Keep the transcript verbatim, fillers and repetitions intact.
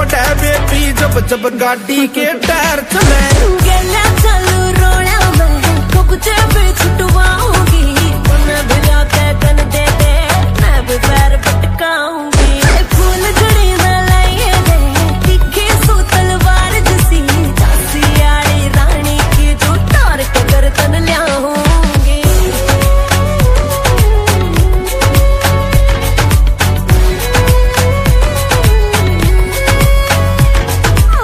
Load है baby, जब जब गाड़ी के टायर चले।